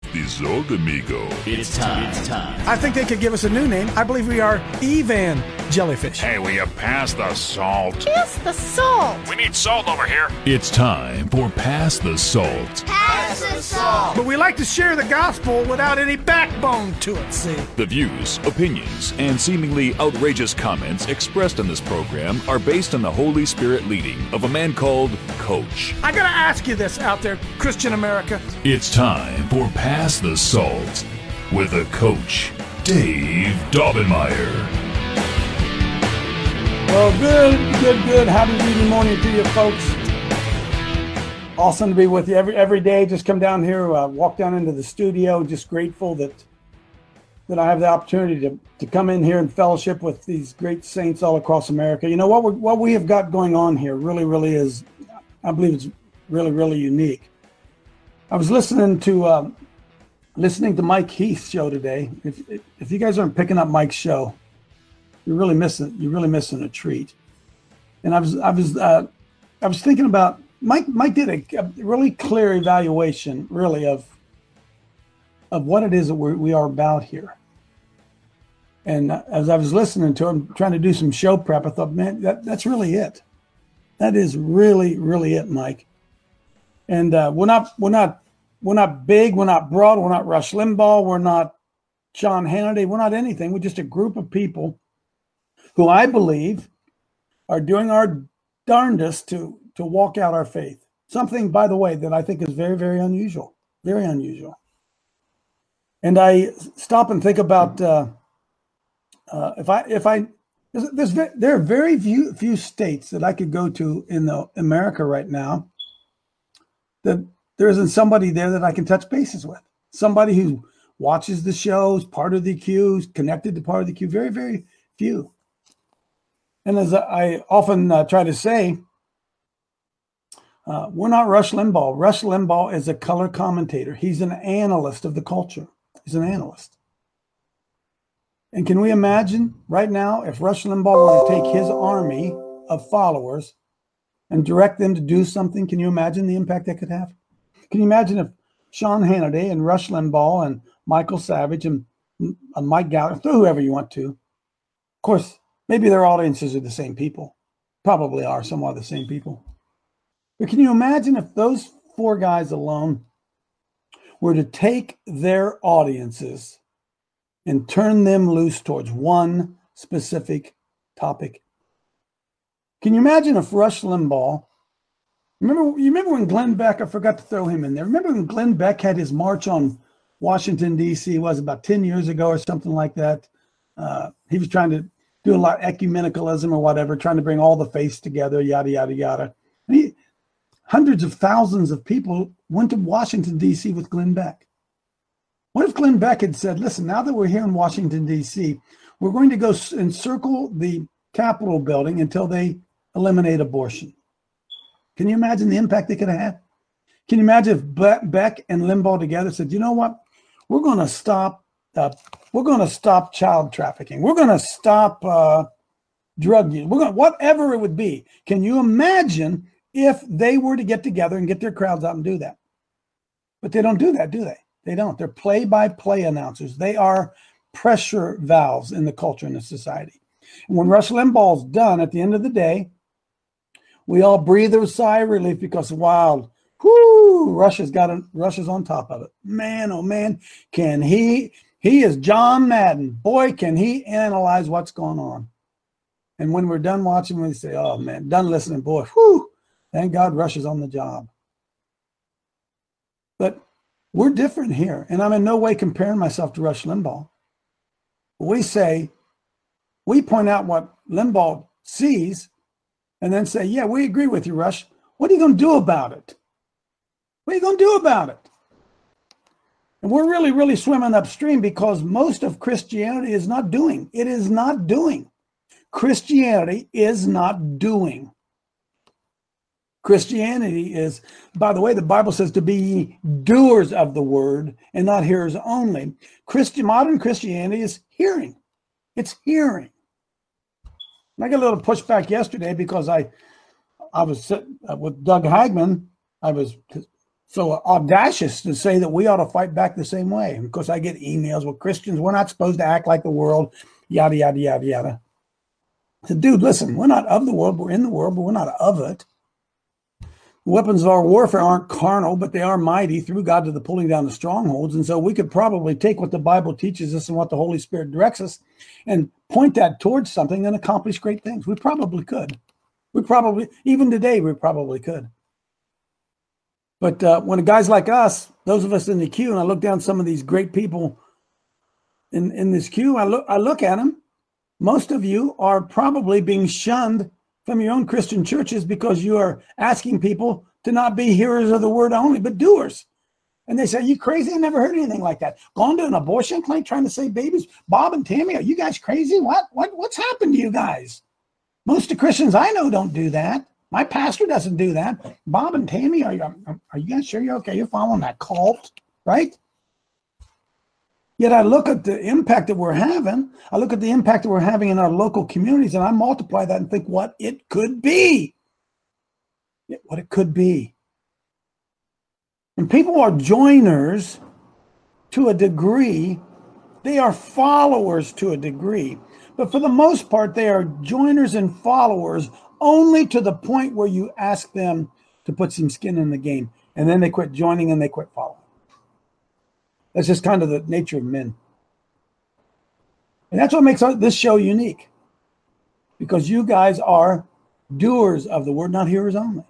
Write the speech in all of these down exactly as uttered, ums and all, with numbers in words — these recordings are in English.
the Zold Amigo. It's time. It's time. I think they could give us a new name. I believe we are Evan Jellyfish. Hey, will you pass the salt? Pass the salt. We need salt over here. It's time for Pass the Salt. Pass the salt. But we like to share the gospel without any backbone to it, see? The views, opinions, and seemingly outrageous comments expressed in this program are based on the Holy Spirit leading of a man called Coach. I gotta ask you this out there, Christian America. It's time for Pass the Salt with a Coach, Dave Daubenmire. Well, good, good, good. Happy reading morning to you, folks. Awesome to be with you every every day. Just come down here, uh, walk down into the studio. Just grateful that that I have the opportunity to, to come in here and fellowship with these great saints all across America. You know, what we what we have got going on here really, really is, I believe it's really, really unique. I was listening to um, listening to Mike Heath's show today. If if you guys aren't picking up Mike's show, you're really missing you're really missing a treat. And I was I was uh, I was thinking about Mike. Mike did a, a really clear evaluation, really, of of what it is that we're, we are about here. And as I was listening to him, trying to do some show prep, I thought, man, that, that's really it. That is really, really it, Mike. And uh, we're not we're not we're not big, we're not broad, we're not Rush Limbaugh, we're not Sean Hannity, we're not anything. We're just a group of people who I believe are doing our darndest to to walk out our faith. Something, by the way, that I think is very, very unusual, very unusual. And I stop and think about uh, uh, if I if I there's, there's there are very few few states that I could go to in the America right now that there isn't somebody there that I can touch bases with. Somebody who watches the shows, part of the queue, connected to part of the queue. Very, very few. And as I often uh, try to say, uh, we're not Rush Limbaugh. Rush Limbaugh is a color commentator. He's an analyst of the culture. He's an analyst. And can we imagine right now if Rush Limbaugh were to take his army of followers and direct them to do something? Can you imagine the impact that could have? Can you imagine if Sean Hannity and Rush Limbaugh and Michael Savage and uh, Mike Gallagher, throw whoever you want to. Of course, maybe their audiences are the same people. Probably are somewhat the same people. But can you imagine if those four guys alone were to take their audiences and turn them loose towards one specific topic? Can you imagine if Rush Limbaugh, remember, you remember when Glenn Beck, I forgot to throw him in there. Remember when Glenn Beck had his march on Washington, D C, was about ten years ago or something like that? Uh, he was trying to do a lot of ecumenicalism or whatever, trying to bring all the faiths together, yada, yada, yada. And he, hundreds of thousands of people went to Washington, D C with Glenn Beck. What if Glenn Beck had said, listen, now that we're here in Washington, D C, we're going to go encircle the Capitol building until they eliminate abortion? Can you imagine the impact they could have had? Can you imagine if Beck and Limbaugh together said, you know what, we're going to stop uh, we're going to stop child trafficking. We're going to stop uh, drug use. We're going to, whatever it would be. Can you imagine if they were to get together and get their crowds out and do that? But they don't do that, do they? They don't. They're play-by-play announcers. They are pressure valves in the culture and the society. And when Rush Limbaugh's done, at the end of the day, we all breathe a sigh of relief because, wow, whoo, Rush has got a, Rush is on top of it. Man, oh man, can he? He is John Madden. Boy, can he analyze what's going on. And when we're done watching, we say, oh man, done listening, boy, whoo, thank God Rush is on the job. But we're different here, and I'm in no way comparing myself to Rush Limbaugh. We say, we point out what Limbaugh sees, and then say, yeah, we agree with you, Rush. What are you going to do about it? What are you going to do about it? And we're really, really swimming upstream because most of Christianity is not doing. It is not doing. Christianity is not doing. Christianity is, by the way, the Bible says to be doers of the word and not hearers only. Christian, modern Christianity is hearing. It's hearing. And I got a little pushback yesterday because I, I was sitting with Doug Hagman. I was so audacious to say that we ought to fight back the same way. And of course, I get emails, well, Christians, we're not supposed to act like the world, yada, yada, yada, yada. I said, dude, listen, we're not of the world, we're in the world, but we're not of it. The weapons of our warfare aren't carnal, but they are mighty through God to the pulling down the strongholds. And so we could probably take what the Bible teaches us and what the Holy Spirit directs us and point that towards something and accomplish great things. We probably could. We probably, even today, we probably could. But uh, when guys like us, those of us in the queue, and I look down some of these great people in, in this queue, I look, I look at them. Most of you are probably being shunned from your own Christian churches because you are asking people to not be hearers of the word only, but doers. And they say, are you crazy? I never heard anything like that. Going to an abortion clinic trying to save babies? Bob and Tammy, are you guys crazy? What? What? What's happened to you guys? Most of the Christians I know don't do that. My pastor doesn't do that. Bob and Tammy, are you, are you guys sure you're okay? You're following that cult, right? Yet I look at the impact that we're having. I look at the impact that we're having in our local communities, and I multiply that and think what it could be. What it could be. And people are joiners to a degree. They are followers to a degree. But for the most part, they are joiners and followers only to the point where you ask them to put some skin in the game. And then they quit joining and they quit following. That's just kind of the nature of men. And that's what makes this show unique. Because you guys are doers of the word, not hearers only.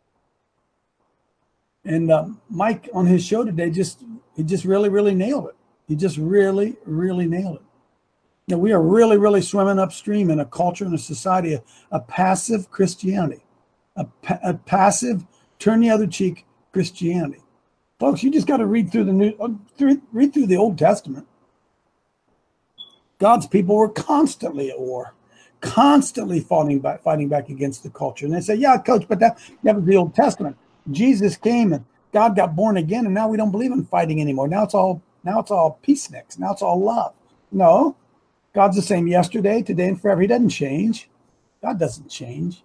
And uh, Mike on his show today, just he just really, really nailed it. He just really, really nailed it. Now, we are really, really swimming upstream in a culture and a society, a, a passive Christianity, a, pa- a passive turn the other cheek Christianity. Folks, you just got to read through the new, through, read through the Old Testament. God's people were constantly at war, constantly fighting back, fighting back against the culture. And they say, yeah, coach, but that, that was the Old Testament. Jesus came and God got born again, and now we don't believe in fighting anymore. Now it's all now it's all peaceniks. Now it's all love. No, God's the same yesterday, today, and forever. He doesn't change. God doesn't change.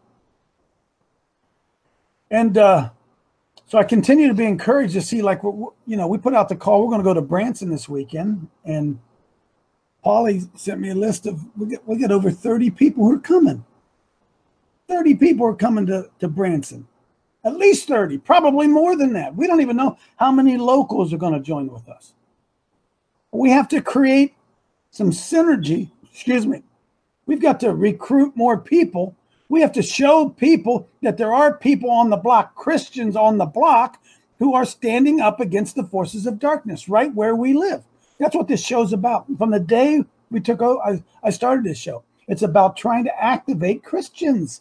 And uh, so I continue to be encouraged to see, like, you know, we put out the call. We're going to go to Branson this weekend, and Paulie sent me a list of we get we get over thirty people who are coming. thirty people are coming to, to Branson. At least thirty, probably more than that. We don't even know how many locals are going to join with us. We have to create some synergy. Excuse me. We've got to recruit more people. We have to show people that there are people on the block, Christians on the block, who are standing up against the forces of darkness right where we live. That's what this show's about. From the day we took over, I, I started this show. It's about trying to activate Christians.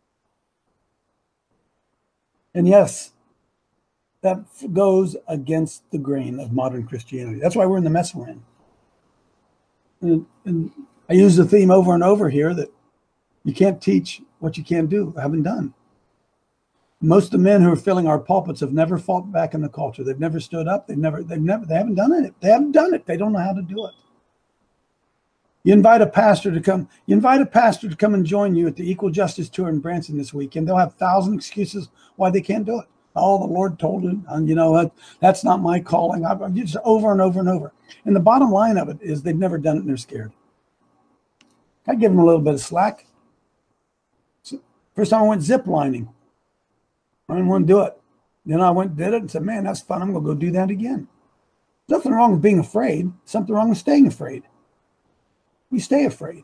And yes, that goes against the grain of modern Christianity. That's why we're in the mess we're in. And, and I use the theme over and over here that you can't teach what you can't do, haven't done. Most of the men who are filling our pulpits have never fought back in the culture. They've never stood up. They've never, they've never, they haven't done it. They haven't done it. They don't know how to do it. You invite a pastor to come, you invite a pastor to come and join you at the Equal Justice Tour in Branson this weekend. They'll have a thousand excuses why they can't do it. Oh, the Lord told him, and you know, that, that's not my calling. I've, I've just over and over and over. And the bottom line of it is they've never done it and they're scared. I give them a little bit of slack. So, first time I went zip lining, I didn't want to do it. Then I went and did it and said, man, that's fun. I'm going to go do that again. Nothing wrong with being afraid. Something wrong with staying afraid. We stay afraid.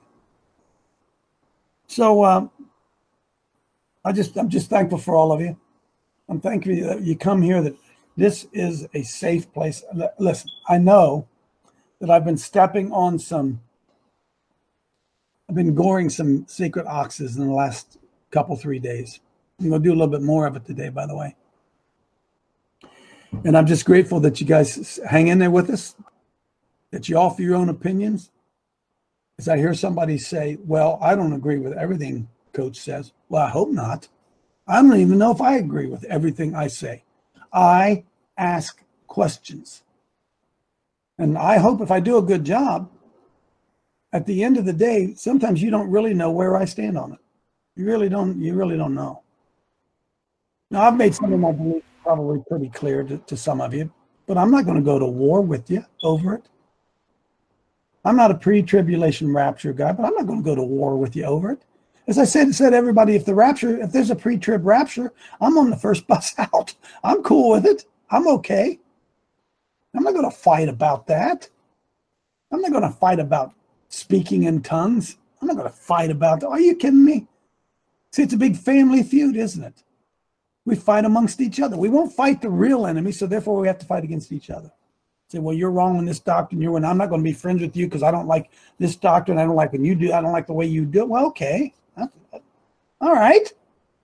So um, I just, I'm just thankful for all of you. I'm thankful that you come here, that this is a safe place. Listen, I know that I've been stepping on some, I've been goring some sacred oxes in the last couple, three days. I'm going to do a little bit more of it today, by the way. And I'm just grateful that you guys hang in there with us, that you offer your own opinions. As I hear somebody say, well, I don't agree with everything Coach says. Well, I hope not. I don't even know if I agree with everything I say. I ask questions. And I hope if I do a good job, at the end of the day, sometimes you don't really know where I stand on it. You really don't, you really don't know. Now, I've made some of my beliefs probably pretty clear to, to some of you, but I'm not going to go to war with you over it. I'm not a pre-tribulation rapture guy, but I'm not going to go to war with you over it. As I said, said everybody, if the rapture, if there's a pre-trib rapture, I'm on the first bus out. I'm cool with it. I'm okay. I'm not going to fight about that. I'm not going to fight about speaking in tongues. I'm not going to fight about that. Are you kidding me? See, it's a big family feud, isn't it? We fight amongst each other. We won't fight the real enemy, so therefore we have to fight against each other. Say, well, you're wrong on this doctrine. You're when I'm not going to be friends with you because I don't like this doctrine. I don't like when you do. I don't like the way you do it. Well, okay. All right.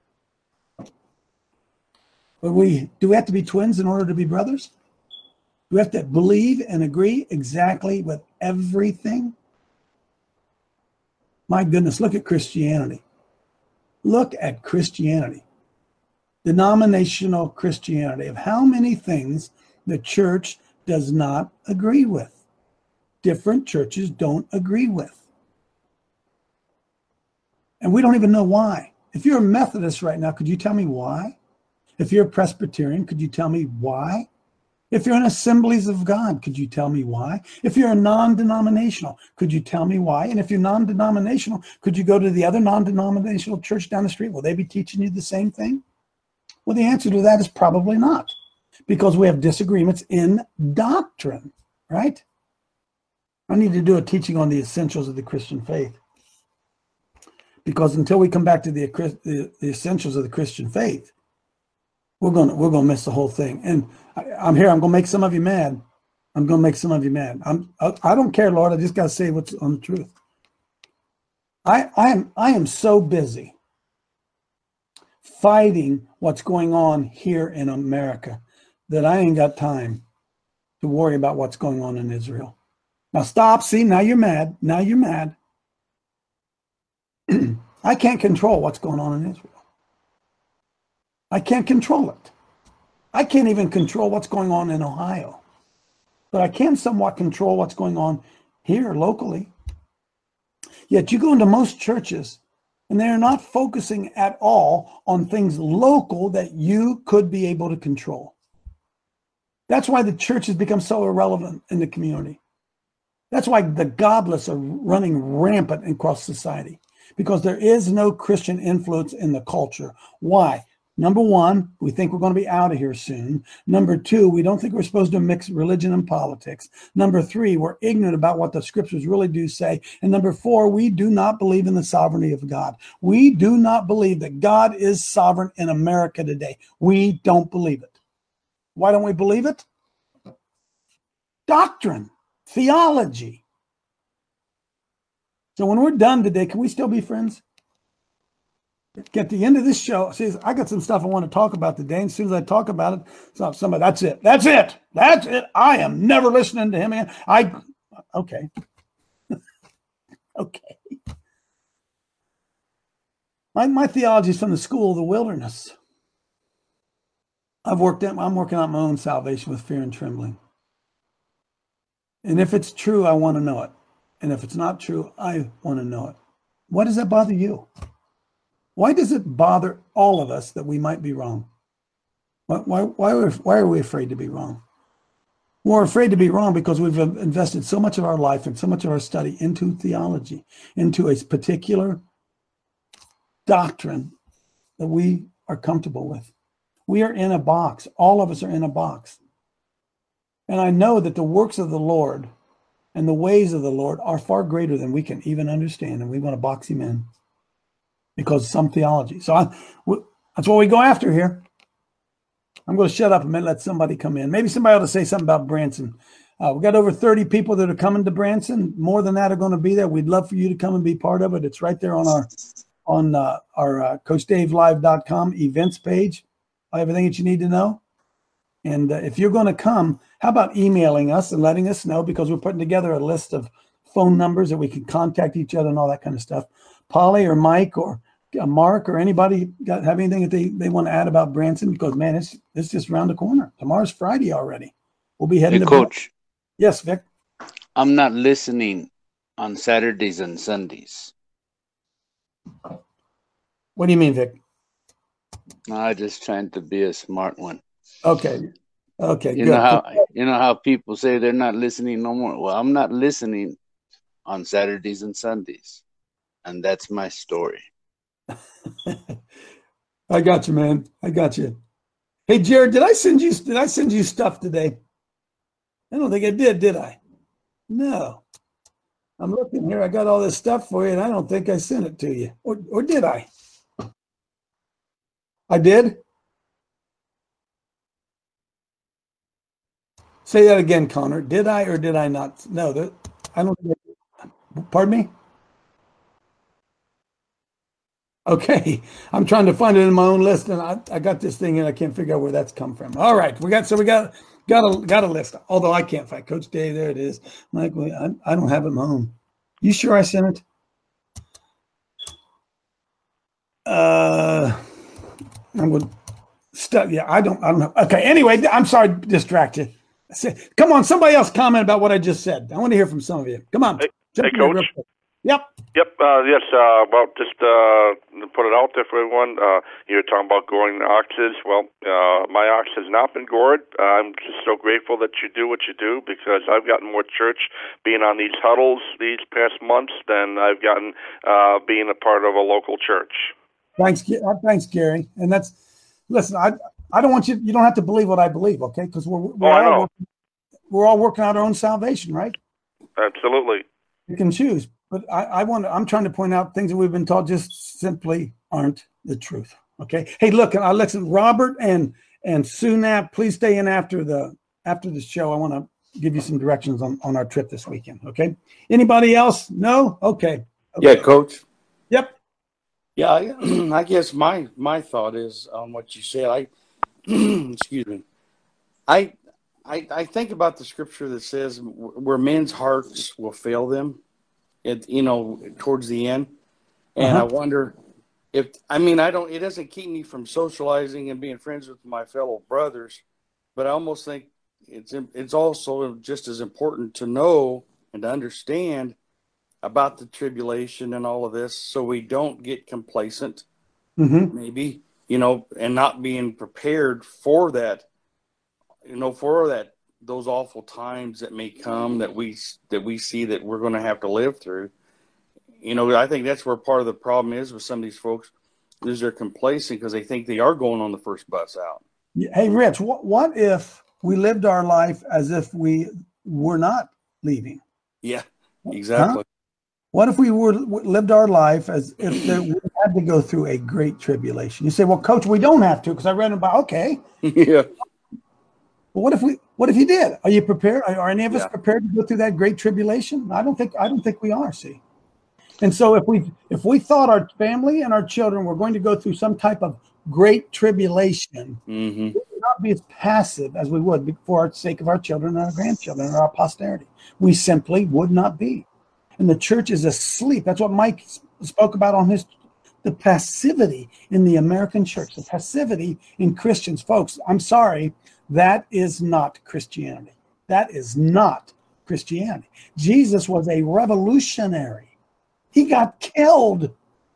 But we do we have to be twins in order to be brothers? Do we have to believe and agree exactly with everything? My goodness, look at Christianity. Look at Christianity. Denominational Christianity, of how many things the church does not agree with. Different churches don't agree with. And we don't even know why. If you're a Methodist right now, could you tell me why? If you're a Presbyterian, could you tell me why? If you're in Assemblies of God, could you tell me why? If you're a non-denominational, could you tell me why? And if you're non-denominational, could you go to the other non-denominational church down the street? Will they be teaching you the same thing? Well, the answer to that is probably not, because we have disagreements in doctrine, right? I need to do a teaching on the essentials of the Christian faith, because until we come back to the, the, the essentials of the Christian faith, we're going to we're going to miss the whole thing. And I, I'm here. I'm going to make some of you mad. I'm going to make some of you mad. I'm I, I don't care, Lord. I just got to say what's on the truth. I I am I am so busy fighting what's going on here in America that I ain't got time to worry about what's going on in Israel. Now stop. See, now you're mad. Now you're mad. I can't control what's going on in Israel. I can't control it. I can't even control what's going on in Ohio. But I can somewhat control what's going on here locally. Yet you go into most churches and they're not focusing at all on things local that you could be able to control. That's why the church has become so irrelevant in the community. That's why the godless are running rampant across society, because there is no Christian influence in the culture. Why? Number one, we think we're going to be out of here soon. Number two, we don't think we're supposed to mix religion and politics. Number three, we're ignorant about what the scriptures really do say. And number four, we do not believe in the sovereignty of God. We do not believe that God is sovereign in America today. We don't believe it. Why don't we believe it? Doctrine, theology. So when we're done today, can we still be friends? At the end of this show, see, I got some stuff I want to talk about today. And as soon as I talk about it, so somebody, that's it. That's it. That's it. I am never listening to him again. I, okay. Okay. My, my theology is from the school of the wilderness. I've worked at, I'm working on my own salvation with fear and trembling. And if it's true, I want to know it. And if it's not true, I want to know it. Why does that bother you? Why does it bother all of us that we might be wrong? Why, why, why, are, why are we afraid to be wrong? We're afraid to be wrong because we've invested so much of our life and so much of our study into theology, into a particular doctrine that we are comfortable with. We are in a box. All of us are in a box. And I know that the works of the Lord and the ways of the Lord are far greater than we can even understand, and we want to box him in because of some theology. So I, that's what we go after here. I'm going to shut up a minute, let somebody come in. Maybe somebody ought to say something about Branson. Uh, we've got over thirty people that are coming to Branson. More than that are going to be there. We'd love for you to come and be part of it. It's right there on our on uh, our uh, coach dave live dot com events page. Everything that you need to know. And uh, if you're going to come, how about emailing us and letting us know, because we're putting together a list of phone numbers that we can contact each other and all that kind of stuff. Polly or Mike or uh, Mark or anybody got have anything that they, they want to add about Branson? Because, man, it's it's just around the corner. Tomorrow's Friday already. We'll be heading hey, to Coach. Yes, Vic. I'm not listening on Saturdays and Sundays. What do you mean, Vic? I'm just trying to be a smart one. Okay. Okay. You good. know how you know how people say they're not listening no more. Well, I'm not listening on Saturdays and Sundays, and that's my story. I got you, man. I got you. Hey, Jared, did I send you? Did I send you stuff today? I don't think I did. Did I? No. I'm looking here. I got all this stuff for you, and I don't think I sent it to you. Or, or did I? I did? Say that again, Connor. Did I or did I not? No, that, I don't think I, pardon me? Okay. I'm trying to find it in my own list, and I, I got this thing, and I can't figure out where that's come from. All right. We got, so we got, got a, got a list, although I can't find Coach Dave. There it is. Mike, I, I don't have it in my own. You sure I sent it? Uh, I'm going to stop. Yeah, I don't, I don't know. Okay. Anyway, I'm sorry to distract you. Come on, somebody else comment about what I just said. I want to hear from some of you. Come on. Hey, hey Coach. Yep. Yep. Uh, yes. Uh, well, just uh, to put it out there for everyone. Uh, you were talking about goring oxes. Well, uh, my ox has not been gored. Uh, I'm just so grateful that you do what you do, because I've gotten more church being on these huddles these past months than I've gotten uh, being a part of a local church. Thanks, thanks, Gary. And that's listen. I I don't want you. You don't have to believe what I believe, okay? Because we're we're, oh, I all know. working, we're all working out our own salvation, right? Absolutely. You can choose, but I, I want. To, I'm trying to point out things that we've been taught just simply aren't the truth. Okay. Hey, look, I listen. Robert and and Sunap, please stay in after the after the show. I want to give you some directions on on our trip this weekend. Okay. Anybody else? No. Okay. okay. Yeah, Coach. Yep. Yeah, I, I guess my my thought is on what you said. I excuse me. I, I I think about the scripture that says where men's hearts will fail them, it you know towards the end, and uh-huh. I wonder if I mean I don't. It doesn't keep me from socializing and being friends with my fellow brothers, but I almost think it's it's also just as important to know and to understand about the tribulation and all of this, so we don't get complacent, mm-hmm. maybe, you know, and not being prepared for that, you know, for that, those awful times that may come that we, that we see that we're going to have to live through. You know, I think that's where part of the problem is with some of these folks, is they're complacent because they think they are going on the first bus out. Hey, Rich, what, what if we lived our life as if we were not leaving? Yeah, exactly. Huh? What if we were lived our life as if there, we had to go through a great tribulation? You say, "Well, Coach, we don't have to," because I read about. Okay, yeah. But what if we? What if you did? Are you prepared? Are any of us yeah. prepared to go through that great tribulation? I don't think. I don't think we are. See, and so if we if we thought our family and our children were going to go through some type of great tribulation, mm-hmm. we would not be as passive as we would for the sake of our children and our grandchildren and our posterity. We simply would not be. And the church is asleep. That's what Mike spoke about on his, the passivity in the American church, the passivity in Christians. Folks, I'm sorry, that is not Christianity. That is not Christianity. Jesus was a revolutionary. He got killed.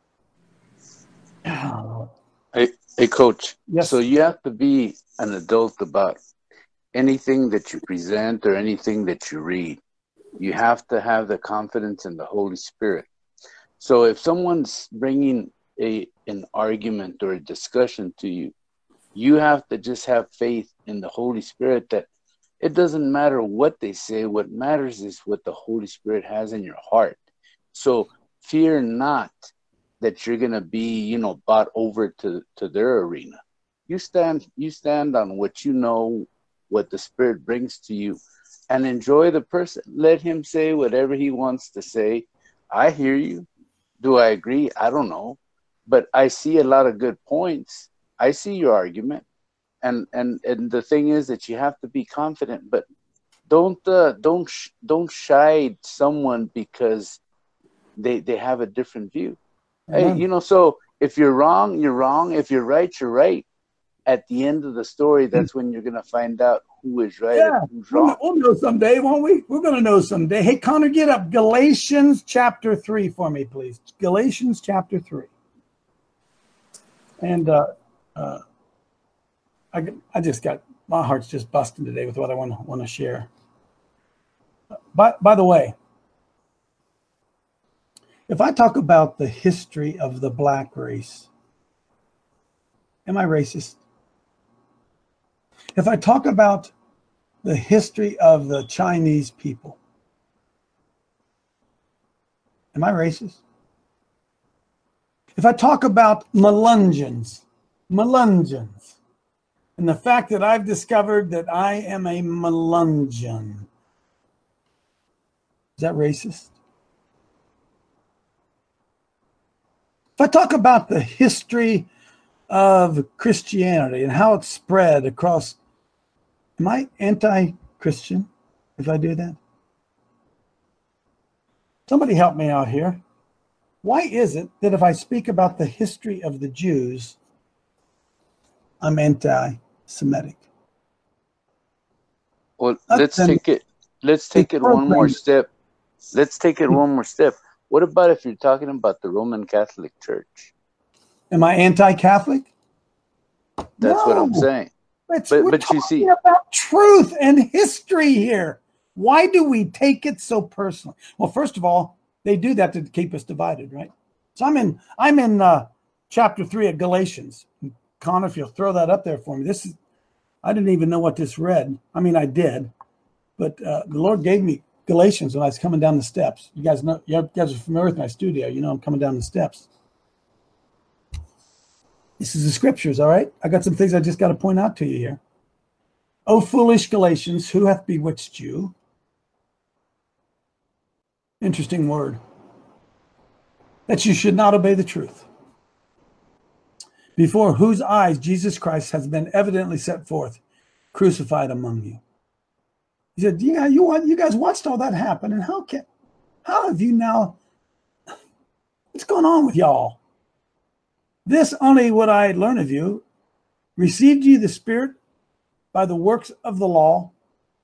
Oh. Hey, hey, Coach. Yes. So you have to be an adult about anything that you present or anything that you read. You have to have the confidence in the Holy Spirit. So if someone's bringing a an argument or a discussion to you, you have to just have faith in the Holy Spirit that it doesn't matter what they say. What matters is what the Holy Spirit has in your heart. So fear not that you're going to be, you know, bought over to, to their arena. You stand, you stand on what you know, what the Spirit brings to you. And enjoy the person. Let him say whatever he wants to say. I hear you. Do I agree? I don't know. But I see a lot of good points. I see your argument. And and and the thing is that you have to be confident, but don't uh, don't sh- don't shy someone because they they have a different view. Mm-hmm. Hey, you know, so if you're wrong, you're wrong. If you're right, you're right. At the end of the story, that's when you're going to find out who is right yeah, and who's wrong. We'll, we'll know someday, won't we? We're going to know someday. Hey, Connor, get up. Galatians chapter three for me, please. Galatians chapter three. And uh, uh, I, I just got my heart's just busting today with what I want to want to share. By, by the way, if I talk about the history of the black race, am I racist? If I talk about the history of the Chinese people, am I racist? If I talk about Melungeons, Melungeons, and the fact that I've discovered that I am a Melungeon, is that racist? If I talk about the history of Christianity and how it spread across, am I anti-Christian if I do that? Somebody help me out here. Why is it that if I speak about the history of the Jews, I'm anti-Semitic? Well, let's take it. Let's take it one more step. Let's take it one more step. What about if you're talking about the Roman Catholic Church? Am I anti-Catholic? That's no. what I'm saying. It's, but we're but talking you see, about truth and history here. Why do we take it so personally? Well, first of all, they do that to keep us divided, right? So I'm in I'm in uh, chapter three of Galatians. Connor, if you'll throw that up there for me. This is I didn't even know what this read. I mean, I did, but uh, the Lord gave me Galatians when I was coming down the steps. You guys know, you guys are familiar with my studio. You know I'm coming down the steps. This is the scriptures, all right? I got some things I just got to point out to you here. O foolish Galatians, who hath bewitched you? Interesting word. That you should not obey the truth. Before whose eyes Jesus Christ has been evidently set forth, crucified among you. He said, yeah, you want you guys watched all that happen, and how can how have you now? What's going on with y'all? This only what I learn of you. Received ye the Spirit by the works of the law,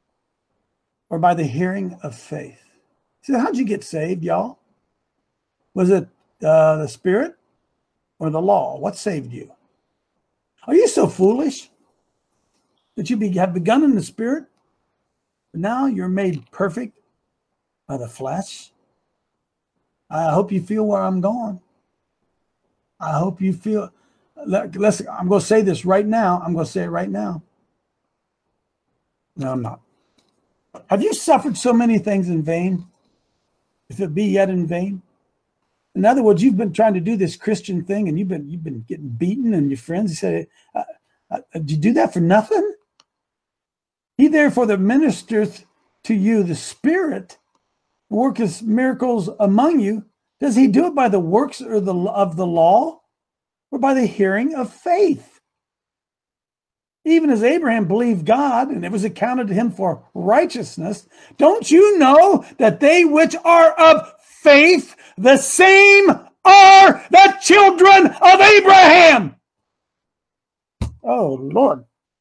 or by the hearing of faith? He said, how'd you get saved, y'all? Was it uh, the Spirit or the law? What saved you? Are you so foolish that you be, have begun in the Spirit, but now you're made perfect by the flesh? I hope you feel where I'm going. I hope you feel. Let's. I'm going to say this right now. I'm going to say it right now. No, I'm not. Have you suffered so many things in vain, if it be yet in vain? In other words, you've been trying to do this Christian thing, and you've been you've been getting beaten, and your friends say, uh, uh, "Did you do that for nothing?" He therefore that ministereth to you the Spirit, worketh miracles among you. Does he do it by the works or the of the law, or by the hearing of faith? Even as Abraham believed God, and it was accounted to him for righteousness, don't you know that they which are of faith, the same are the children of Abraham? Oh, Lord.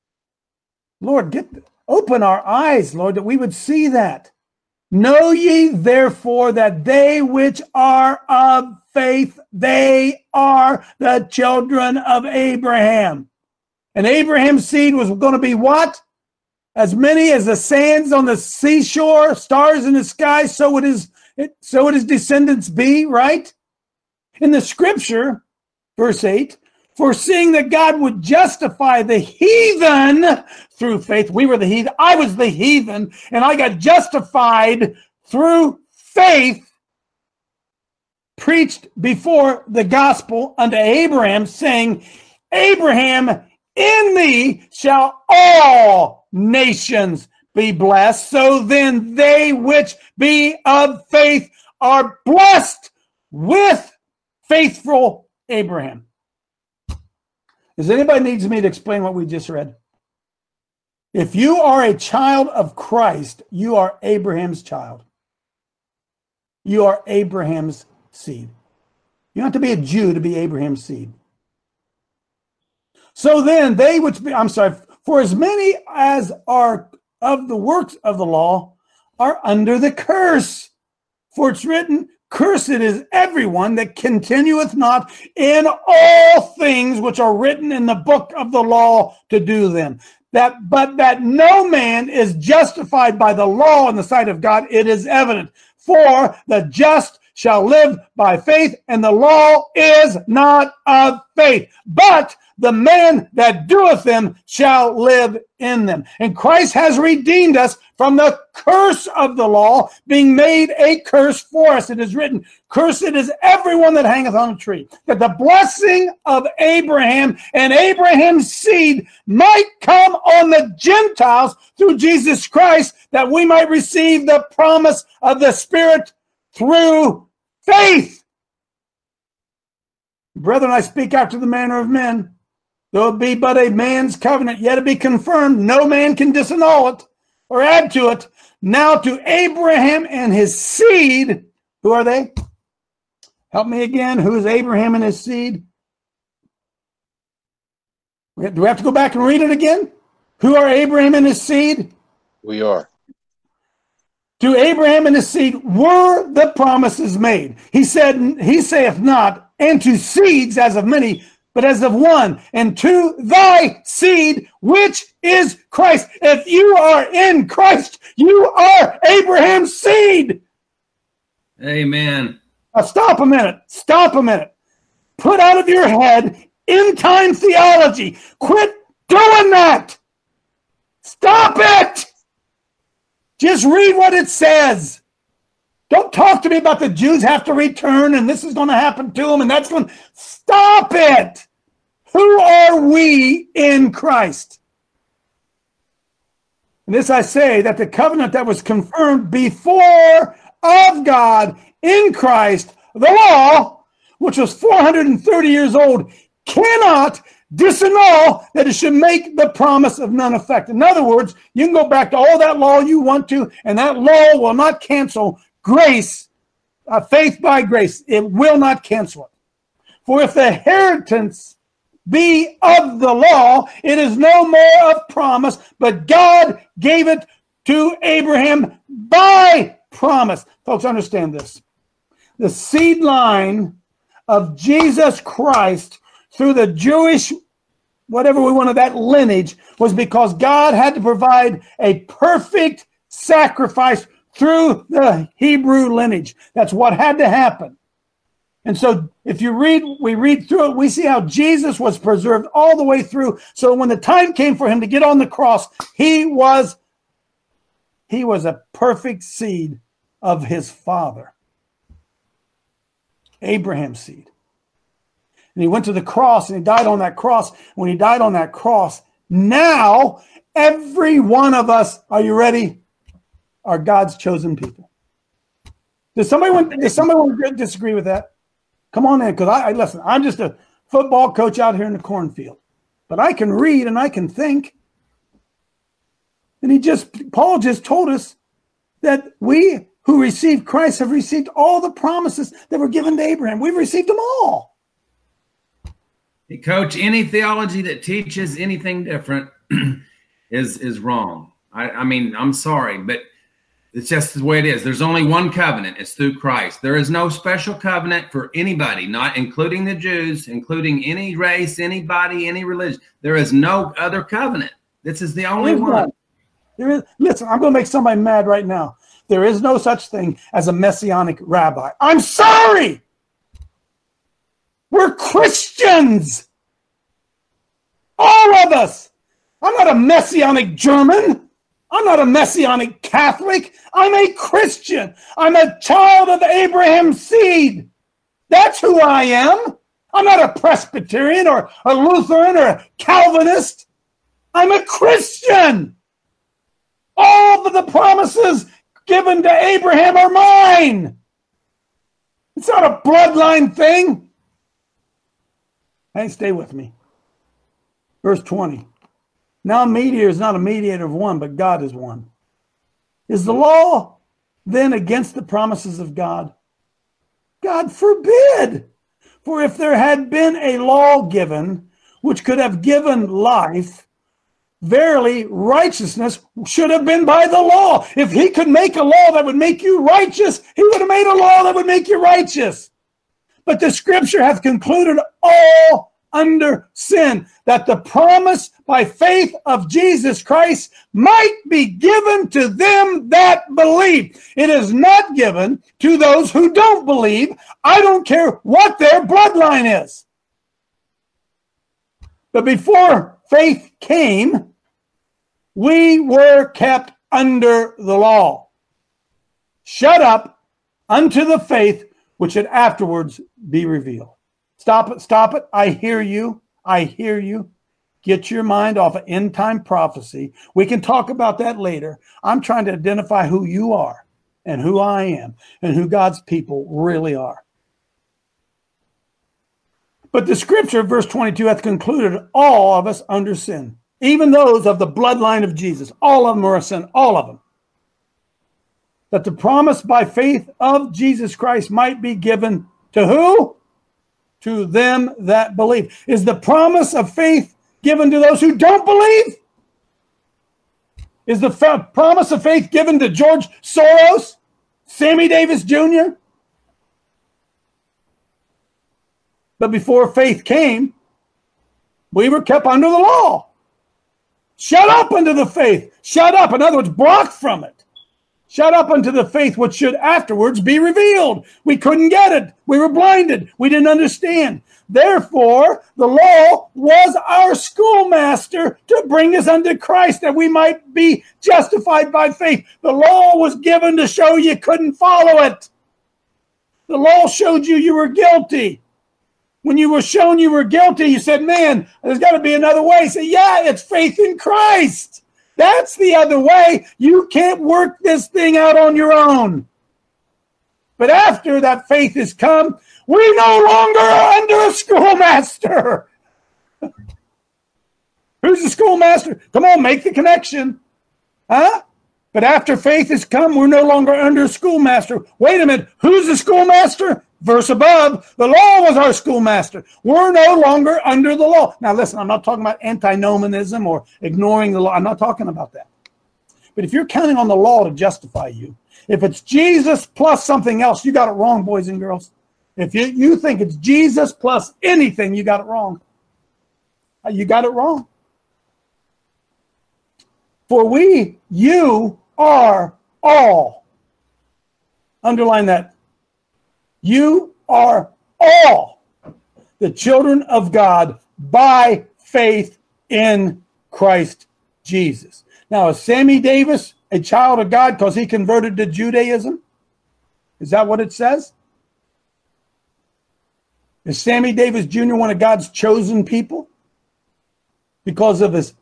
Lord, get open our eyes, Lord, that we would see that. Know ye therefore that they which are of faith, they are the children of Abraham. And Abraham's seed was going to be what? As many as the sands on the seashore, stars in the sky, so would his, so would his descendants be, right? In the scripture, verse eight, foreseeing that God would justify the heathen through faith. We were the heathen. I was the heathen, and I got justified through faith, preached before the gospel unto Abraham, saying, Abraham, in thee shall all nations be blessed. So then they which be of faith are blessed with faithful Abraham. Does anybody needs me to explain what we just read? If you are a child of Christ, you are Abraham's child. You are Abraham's seed. You don't have to be a Jew to be Abraham's seed. So then they which be, I'm sorry, for as many as are of the works of the law are under the curse. For it's written, cursed is everyone that continueth not in all things which are written in the book of the law to do them. that but that no man is justified by the law in the sight of God, it is evident. For the just shall live by faith, and the law is not of faith, but the man that doeth them shall live in them. And Christ has redeemed us from the curse of the law, being made a curse for us. It is written, cursed is everyone that hangeth on a tree, that the blessing of Abraham and Abraham's seed might come on the Gentiles through Jesus Christ, that we might receive the promise of the Spirit through faith. Brethren, I speak after the manner of men. Though it be but a man's covenant, yet it be confirmed, no man can disannul it or add to it. Now to Abraham and his seed, who are they? Help me again. Who is Abraham and his seed? Do we have to go back and read it again? Who are Abraham and his seed? We are. To Abraham and his seed were the promises made. He said, he saith not, and to seeds as of many, but as of one, and to thy seed, which is Christ. If you are in Christ, you are Abraham's seed. Amen. Now stop a minute. Stop a minute. Put out of your head end-time theology. Quit doing that. Stop it. Just read what it says. Don't talk to me about the Jews have to return and this is going to happen to them and that's going to... Stop it. Who are we in Christ? And this I say, that the covenant that was confirmed before of God in Christ, the law, which was four hundred thirty years old, cannot disannul that it should make the promise of none effect. In other words, you can go back to all that law you want to, and that law will not cancel grace, uh, faith by grace. It will not cancel it. For if the inheritance be of the law, it is no more of promise, but God gave it to Abraham by promise. Folks, understand this. The seed line of Jesus Christ through the Jewish, whatever we wanted, that lineage, was because God had to provide a perfect sacrifice through the Hebrew lineage. That's what had to happen. And so if you read, we read through it, we see how Jesus was preserved all the way through. So when the time came for him to get on the cross, he was, he was a perfect seed of his father, Abraham's seed. And he went to the cross and he died on that cross. When he died on that cross, now every one of us, are you ready? Are God's chosen people. Does somebody want, does somebody want to disagree with that? Come on in, because I, I listen, I'm just a football coach out here in the cornfield. But I can read and I can think. And he just, Paul just told us that we who received Christ have received all the promises that were given to Abraham. We've received them all. Hey, Coach, any theology that teaches anything different is is wrong. I, I mean, I'm sorry, but it's just the way it is. There's only one covenant. It's through Christ. There is no special covenant for anybody, not including the Jews, including any race, anybody, any religion. There is no other covenant. This is the only one. Not. There is, listen, I'm going to make somebody mad right now. There is no such thing as a messianic rabbi. I'm sorry. We're Christians. All of us. I'm not a messianic German. I'm not a messianic Catholic. I'm a Christian. I'm a child of Abraham's seed. That's who I am. I'm not a Presbyterian or a Lutheran or a Calvinist. I'm a Christian. All of the promises given to Abraham are mine. It's not a bloodline thing. Hey, stay with me. Verse twenty. Now a mediator is not a mediator of one, but God is one. Is the law then against the promises of God? God forbid. For if there had been a law given which could have given life, verily righteousness should have been by the law. If he could make a law that would make you righteous, he would have made a law that would make you righteous. But the scripture hath concluded all under sin, that the promise by faith of Jesus Christ might be given to them that believe. It is not given to those who don't believe. I don't care what their bloodline is. But before faith came, we were kept under the law, shut up unto the faith which should afterwards be revealed. Stop it, stop it. I hear you. I hear you. Get your mind off of end time prophecy. We can talk about that later. I'm trying to identify who you are and who I am and who God's people really are. But the scripture, verse twenty-two, hath concluded all of us under sin, even those of the bloodline of Jesus. All of them are a sin, all of them. That the promise by faith of Jesus Christ might be given to who? To them that believe. Is the promise of faith given to those who don't believe? Is the fa- promise of faith given to George Soros, Sammy Davis Junior? But before faith came, we were kept under the law. Shut up unto the faith. Shut up. In other words, blocked from it. Shut up unto the faith which should afterwards be revealed. We couldn't get it. We were blinded. We didn't understand. Therefore, the law was our schoolmaster to bring us unto Christ, that we might be justified by faith. The law was given to show you couldn't follow it. The law showed you you were guilty. When you were shown you were guilty, you said, man, there's got to be another way. Say, yeah, it's faith in Christ. That's the other way. You can't work this thing out on your own. But after that faith has come, we no longer are under a schoolmaster. Who's the schoolmaster? Come on, make the connection. Huh? But after faith has come, we're no longer under a schoolmaster. Wait a minute. Who's the schoolmaster? Verse above, the law was our schoolmaster. We're no longer under the law. Now listen, I'm not talking about antinomianism or ignoring the law. I'm not talking about that. But if you're counting on the law to justify you, if it's Jesus plus something else, you got it wrong, boys and girls. If you, you think it's Jesus plus anything, you got it wrong. You got it wrong. For we, you are all. Underline that. You are all the children of God by faith in Christ Jesus. Now, is Sammy Davis a child of God because he converted to Judaism? Is that what it says? Is Sammy Davis Junior one of God's chosen people? Because of his...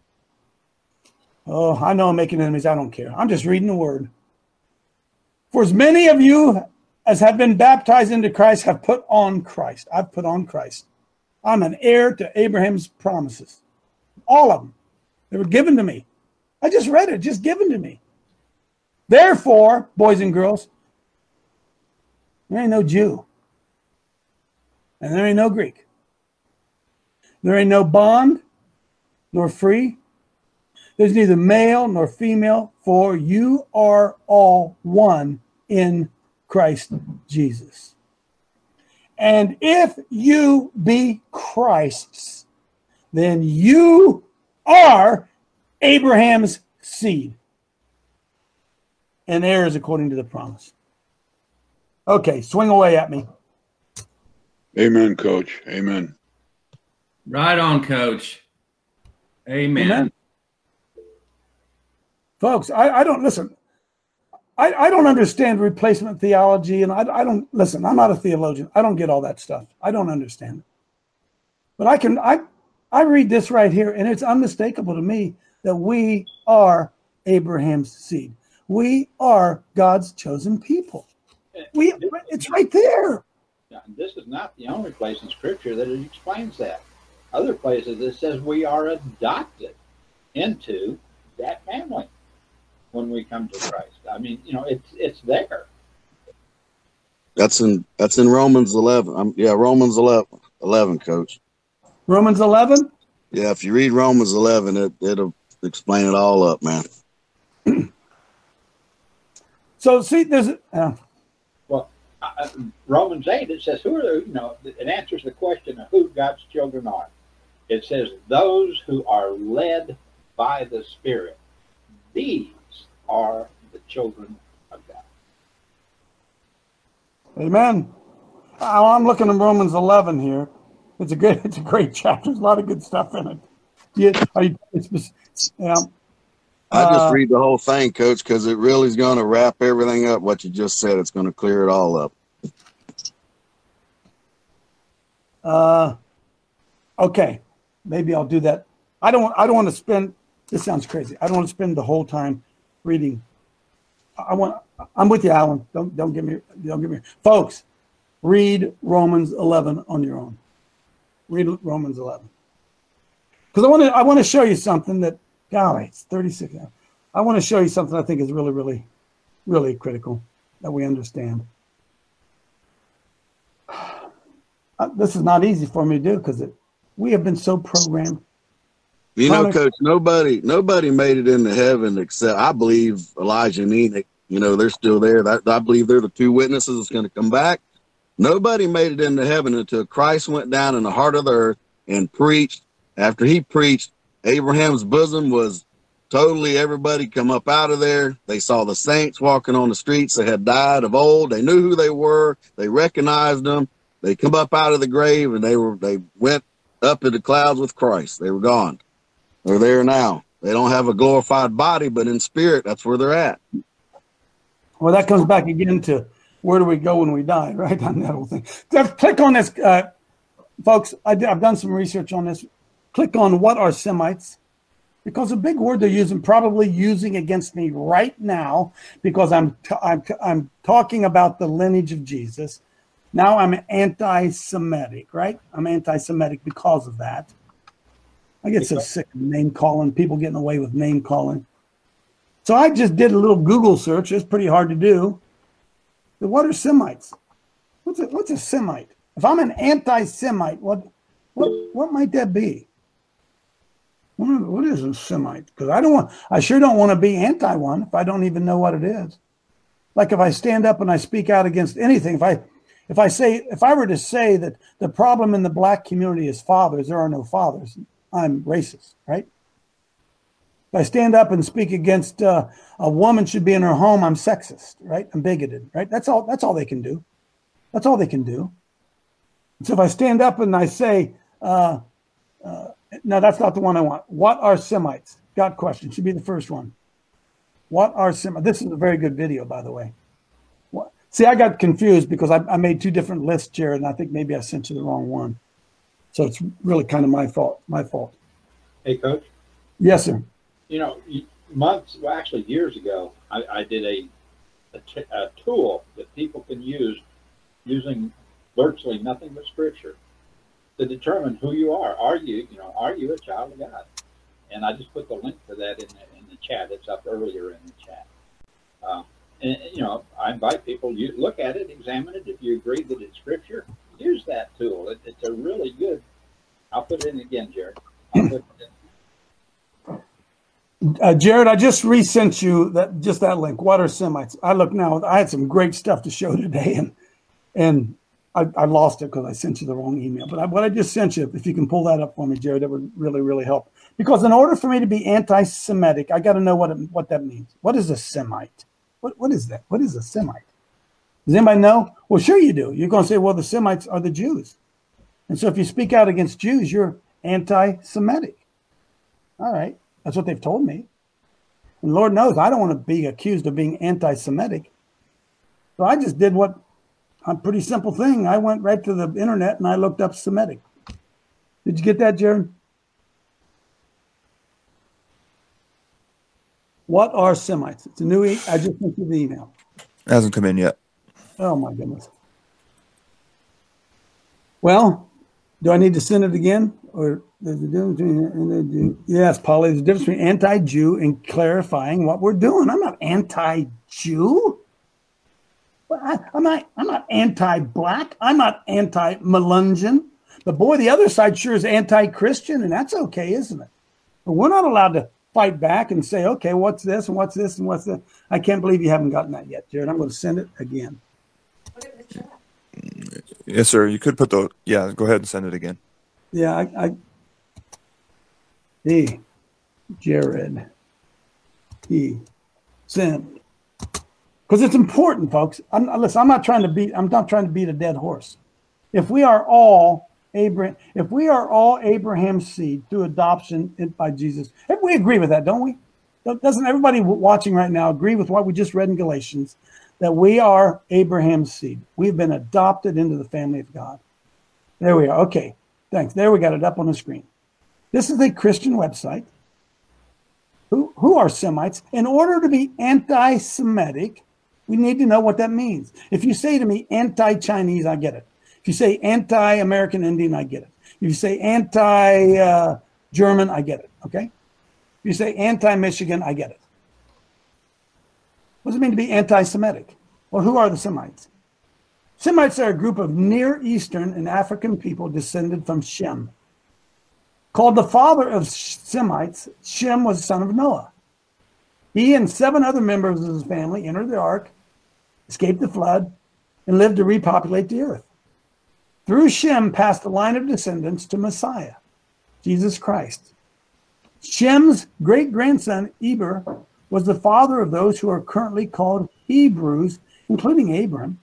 Oh, I know I'm making enemies. I don't care. I'm just reading the word. For as many of you as have been baptized into Christ have put on Christ. I've put on Christ. I'm an heir to Abraham's promises. All of them. They were given to me. I just read it, just given to me. Therefore, boys and girls, there ain't no Jew. And there ain't no Greek. There ain't no bond nor free. There's neither male nor female, for you are all one in Christ Jesus. And if you be Christ's, then you are Abraham's seed and heirs according to the promise. Okay, swing away at me. Amen, Coach. Amen. Right on, Coach. Amen. Amen. Folks, I, I don't, listen, I, I don't understand replacement theology, and I, I don't, listen, I'm not a theologian. I don't get all that stuff. I don't understand it. But I can, I, I read this right here, and it's unmistakable to me that we are Abraham's seed. We are God's chosen people. We, it's right there. This is not the only place in Scripture that it explains that. Other places it says we are adopted into that family when we come to Christ. I mean, you know, it's it's there. That's in that's in Romans eleven. Um, yeah, Romans eleven, eleven, Coach. Romans eleven? Yeah, if you read Romans eleven, it, it'll explain it all up, man. So, see, there's... Uh, well, I, uh, Romans eight, it says, who are the, you know, it answers the question of who God's children are. It says, those who are led by the Spirit. These are the children of God. Amen. I'm looking at Romans eleven here. It's a good, it's a great chapter. There's a lot of good stuff in it. Yeah, are you, it's, yeah. I just Uh, read the whole thing, Coach, because it really is going to wrap everything up. What you just said, it's going to clear it all up. Uh, okay, maybe I'll do that. I don't. I don't want to spend. This sounds crazy. I don't want to spend the whole time reading. I want. I'm with you, Alan. Don't don't get me. Don't get me, folks. Read Romans eleven on your own. Read Romans eleven. Because I want to. I want to show you something that. Golly, it's thirty-six. I want to show you something I think is really, really, really critical that we understand. Uh, this is not easy for me to do because we have been so programmed. You know, Coach, nobody nobody made it into heaven except, I believe, Elijah and Enoch. You know, they're still there. That, I believe they're the two witnesses that's going to come back. Nobody made it into heaven until Christ went down in the heart of the earth and preached. After he preached, Abraham's bosom was totally, everybody come up out of there. They saw the saints walking on the streets that had died of old. They knew who they were. They recognized them. They come up out of the grave and they were, they went up in the clouds with Christ. They were gone. They're there now. They don't have a glorified body, but in spirit, that's where they're at. Well, that comes back again to where do we go when we die, right? On that whole thing. Just click on this, uh, folks. I did, I've done some research on this. Click on what are Semites, because a big word they're using, probably using against me right now, because I'm t- I'm t- I'm talking about the lineage of Jesus. Now I'm anti-Semitic, right? I'm anti-Semitic because of that. I get so sick of name calling, people getting away with name calling. So I just did a little Google search. It's pretty hard to do. But what are Semites? What's a, what's a Semite? If I'm an anti-Semite, what what what might that be? What, what is a Semite? Because I don't want. I sure don't want to be anti one if I don't even know what it is. Like if I stand up and I speak out against anything, if I if I say if I were to say that the problem in the black community is fathers, there are no fathers, I'm racist, right? If I stand up and speak against uh, a woman should be in her home, I'm sexist, right? I'm bigoted, right? That's all. That's all they can do. That's all they can do. So if I stand up and I say, uh, uh, no, that's not the one I want. What are Semites? Got question. Should be the first one. What are Semites? This is a very good video, by the way. What? See, I got confused because I, I made two different lists, Jared, and I think maybe I sent you the wrong one. So it's really kind of my fault. My fault. Hey, Coach. Yes, sir. You know, months, well, actually years ago, I, I did a, a, t- a tool that people can use using virtually nothing but scripture to determine who you are. Are you, you know, are you a child of God? And I just put the link to that in the, in the chat. It's up earlier in the chat. Uh, and, you know, I invite people, you look at it, examine it. If you agree that it's scripture, use that tool. It, it's a really good, I'll put it in again, Jared. I'll put it in. Uh, Jared, I just resent you that just that link. What are Semites? I look now. I had some great stuff to show today, and and I, I lost it because I sent you the wrong email. But I, what I just sent you, if you can pull that up for me, Jared, that would really, really help. Because in order for me to be anti-Semitic, I got to know what it, what that means. What is a Semite? What what is that? What is a Semite? Does anybody know? Well, sure you do. You're going to say, well, the Semites are the Jews, and so if you speak out against Jews, you're anti-Semitic. All right. That's what they've told me. And Lord knows I don't want to be accused of being anti-Semitic. So I just did what a pretty simple thing. I went right to the internet and I looked up Semitic. Did you get that, Jared? What are Semites? It's a new e- I just sent you the email. It hasn't come in yet. Oh my goodness. Well, do I need to send it again? Or there's a difference between, yes, Polly, there's a difference between anti-Jew and clarifying what we're doing. I'm not anti-Jew. Well, I, I'm not. I'm not anti-black. I'm not anti-Melungeon. But boy, the other side sure is anti-Christian, and that's okay, isn't it? But we're not allowed to fight back and say, okay, what's this and what's this and what's that? I can't believe you haven't gotten that yet, Jared. I'm going to send it again. Yes, sir. You could put the, yeah, go ahead and send it again. Yeah, I, I he, Jared, he, send. Because it's important, folks. I'm, listen, I'm not trying to beat, I'm not trying to beat a dead horse. If we are all Abraham, if we are all Abraham's seed through adoption by Jesus, if we agree with that, don't we? Doesn't everybody watching right now agree with what we just read in Galatians, that we are Abraham's seed? We've been adopted into the family of God. There we are. Okay, thanks. There we got it up on the screen. This is a Christian website. Who, who are Semites? In order to be anti-Semitic, we need to know what that means. If you say to me anti-Chinese, I get it. If you say anti-American Indian, I get it. If you say anti-German, I get it. Okay? If you say anti-Michigan, I get it. What does it mean to be anti-Semitic? Well, who are the Semites? Semites are a group of Near Eastern and African people descended from Shem. Called the father of Semites, Shem was the son of Noah. He and seven other members of his family entered the ark, escaped the flood, and lived to repopulate the earth. Through Shem passed the line of descendants to Messiah, Jesus Christ. Shem's great-grandson, Eber, was the father of those who are currently called Hebrews, including Abraham.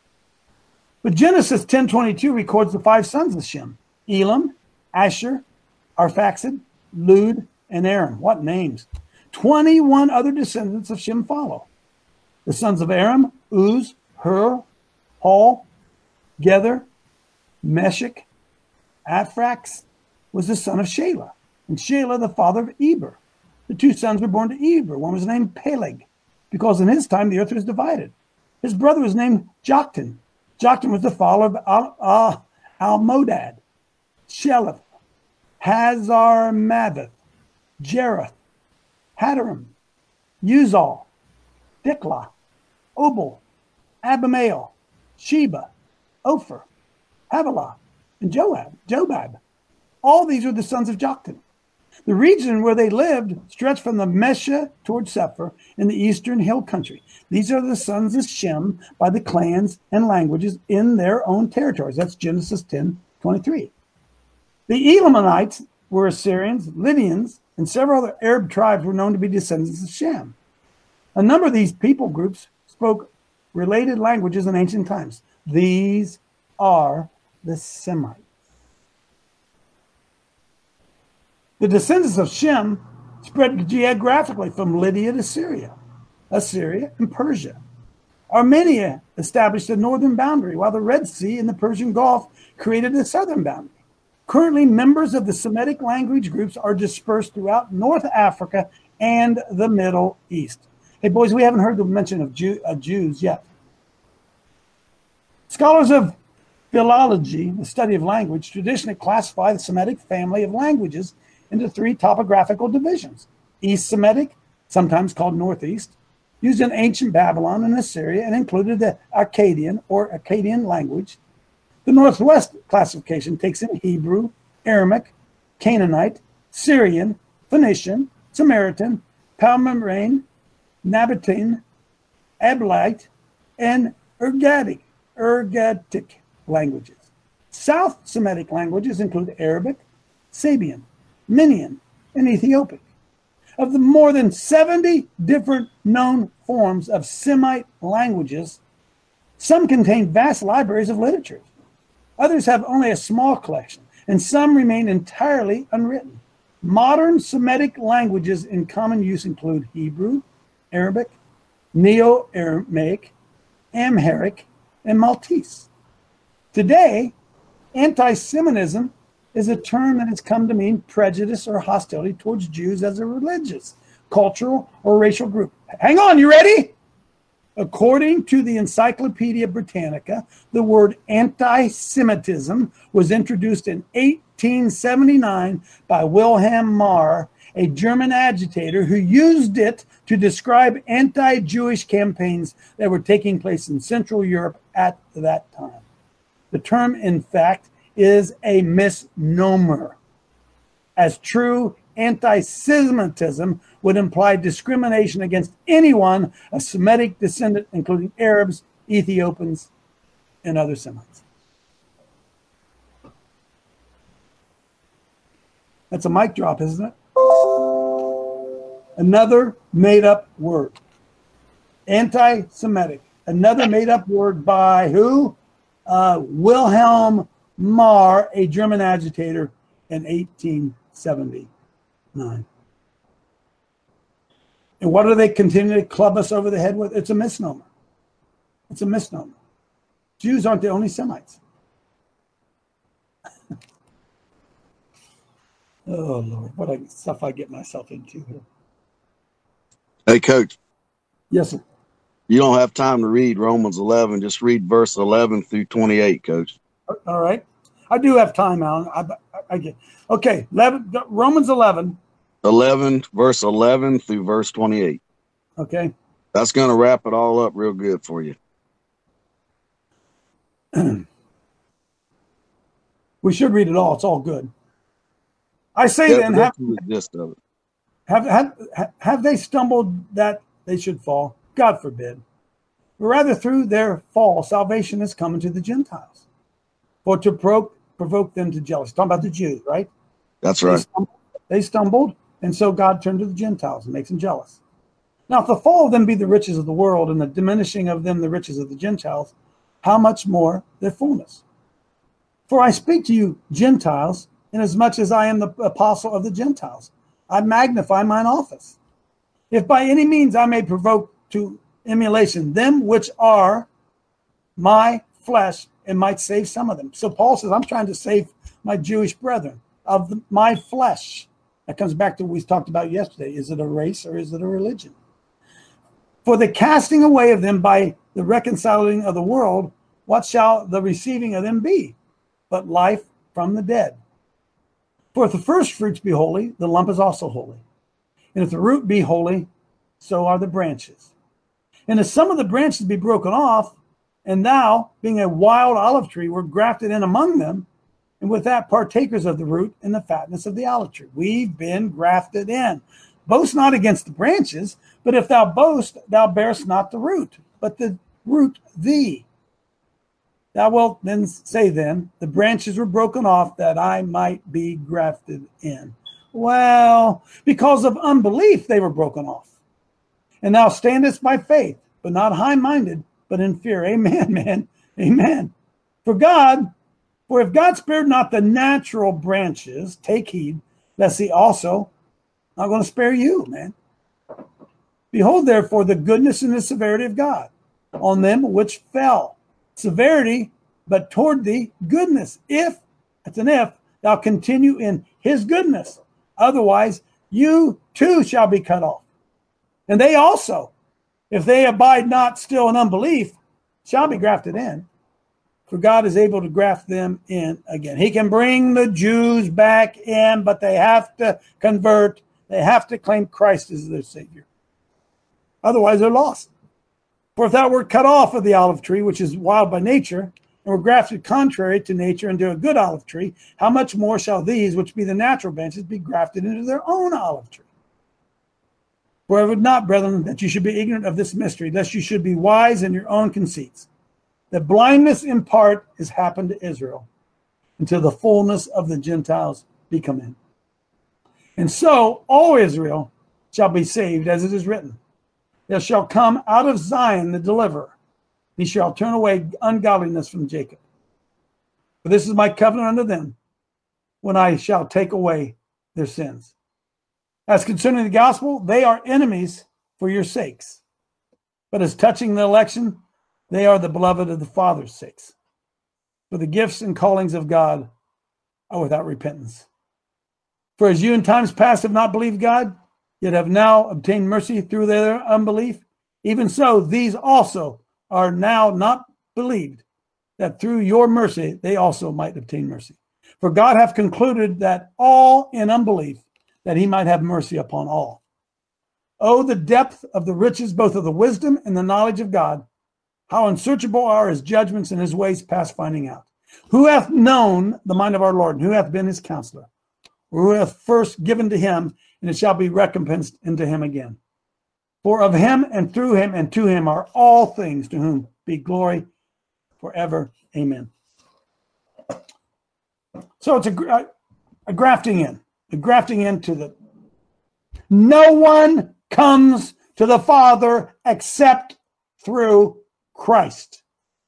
But Genesis ten twenty-two records the five sons of Shem: Elam, Asher, Arphaxad, Lud, and Aram. What names? twenty-one other descendants of Shem follow. The sons of Aram: Uz, Hur, Hul, Gether, Meshech. Aphrax was the son of Shelah, and Shelah the father of Eber. The two sons were born to Eber. One was named Peleg, because in his time the earth was divided. His brother was named Joktan. Joktan was the father of Al- Al- Almodad, Sheleph, Hazar-Maveth, Jereth, Hadaram, Uzal, Diklah, Obal, Abimael, Sheba, Ophir, Havilah, and Joab, Jobab. All these are the sons of Joktan. The region where they lived stretched from the Mesha toward Sephir in the eastern hill country. These are the sons of Shem by the clans and languages in their own territories. That's Genesis ten twenty-three. The Elamites were Assyrians, Lydians, and several other Arab tribes were known to be descendants of Shem. A number of these people groups spoke related languages in ancient times. These are the Semites. The descendants of Shem spread geographically from Lydia to Syria, Assyria, and Persia. Armenia established a northern boundary, while the Red Sea and the Persian Gulf created a southern boundary. Currently, members of the Semitic language groups are dispersed throughout North Africa and the Middle East. Hey, boys, we haven't heard the mention of, Jew, uh, Jews yet. Scholars of philology, the study of language, traditionally classify the Semitic family of languages into three topographical divisions. East Semitic, sometimes called Northeast, used in ancient Babylon and Assyria and included the Akkadian or Akkadian language. The Northwest classification takes in Hebrew, Aramaic, Canaanite, Syrian, Phoenician, Samaritan, Palmyrene, Nabatean, Abilite, and Ugaritic, Ugaritic languages. South Semitic languages include Arabic, Sabian, Minian, and Ethiopic. Of the more than seventy different known forms of Semite languages, some contain vast libraries of literature. Others have only a small collection, and some remain entirely unwritten. Modern Semitic languages in common use include Hebrew, Arabic, Neo-Aramaic, Amharic, and Maltese. Today, anti-Semitism is a term that has come to mean prejudice or hostility towards Jews as a religious, cultural, or racial group. Hang on, you ready? According to the Encyclopedia Britannica, the word anti-Semitism was introduced in eighteen seventy-nine by Wilhelm Marr, a German agitator who used it to describe anti-Jewish campaigns that were taking place in Central Europe at that time. The term, in fact, is a misnomer, as true anti-Semitism would imply discrimination against anyone of Semitic descent, including Arabs, Ethiopians, and other Semites. That's a mic drop, isn't it? Another made-up word. Anti-Semitic. Another made-up word by who? Uh, Wilhelm Marr, a German agitator in eighteen seventy-nine. And what do they continue to club us over the head with? It's a misnomer. It's a misnomer. Jews aren't the only Semites. Oh, Lord, what I, stuff I get myself into here. Hey, Coach. Yes, sir. You don't have time to read Romans eleven. Just read verse eleven through twenty-eight, Coach. All right. I do have time, Alan. I, I, I get okay. eleven, Romans eleven. eleven, verse eleven through verse twenty-eight. Okay. That's going to wrap it all up real good for you. We should read it all. It's all good. I say Yeah, then, that's have, the gist of it. have, have, have they stumbled that they should fall? God forbid. But rather through their fall, salvation is coming to the Gentiles. For to provoke, provoke them to jealousy. Talking about the Jews, right? That's right. They stumbled, they stumbled, and so God turned to the Gentiles and makes them jealous. Now, if the fall of them be the riches of the world and the diminishing of them the riches of the Gentiles, how much more their fullness? For I speak to you, Gentiles, inasmuch as I am the apostle of the Gentiles. I magnify mine office. If by any means I may provoke to emulation them which are my flesh, and might save some of them. So Paul says, I'm trying to save my Jewish brethren of the, my flesh. That comes back to what we talked about yesterday. Is it a race or is it a religion? For the casting away of them by the reconciling of the world, what shall the receiving of them be? But life from the dead. For if the first fruits be holy, the lump is also holy. And if the root be holy, so are the branches. And if some of the branches be broken off, and thou, being a wild olive tree, were grafted in among them, and with that partakers of the root and the fatness of the olive tree. We've been grafted in. Boast not against the branches, but if thou boast, thou bearest not the root, but the root thee. Thou wilt then say then, the branches were broken off that I might be grafted in. Well, because of unbelief they were broken off. And thou standest by faith, but not high-minded, but in fear. Amen, man. Amen. For God, for if God spared not the natural branches, take heed, lest he also not going to spare you, man. Behold, therefore, the goodness and the severity of God on them which fell. Severity, but toward thee goodness. If, that's an if, thou continue in his goodness. Otherwise, you too shall be cut off. And they also, if they abide not still in unbelief, shall be grafted in. For God is able to graft them in again. He can bring the Jews back in, but they have to convert. They have to claim Christ as their Savior. Otherwise, they're lost. For if thou wert cut off of the olive tree, which is wild by nature, and were grafted contrary to nature into a good olive tree, how much more shall these, which be the natural branches, be grafted into their own olive tree? For I would not, brethren, that you should be ignorant of this mystery, lest you should be wise in your own conceits. That blindness in part is happened to Israel, until the fullness of the Gentiles be come in. And so all Israel shall be saved, as it is written. There shall come out of Zion the deliverer. He shall turn away ungodliness from Jacob. For this is my covenant unto them, when I shall take away their sins. As concerning the gospel, they are enemies for your sakes. But as touching the election, they are the beloved of the Father's sakes. For the gifts and callings of God are without repentance. For as you in times past have not believed God, yet have now obtained mercy through their unbelief, even so these also are now not believed, that through your mercy they also might obtain mercy. For God hath concluded that all in unbelief, that he might have mercy upon all. Oh, the depth of the riches, both of the wisdom and the knowledge of God! How unsearchable are his judgments and his ways past finding out. Who hath known the mind of our Lord, and who hath been his counselor? Or who hath first given to him, and it shall be recompensed unto him again. For of him, and through him, and to him are all things, to whom be glory forever. Amen. So it's a, a grafting in. The grafting into the. No one comes to the Father except through Christ.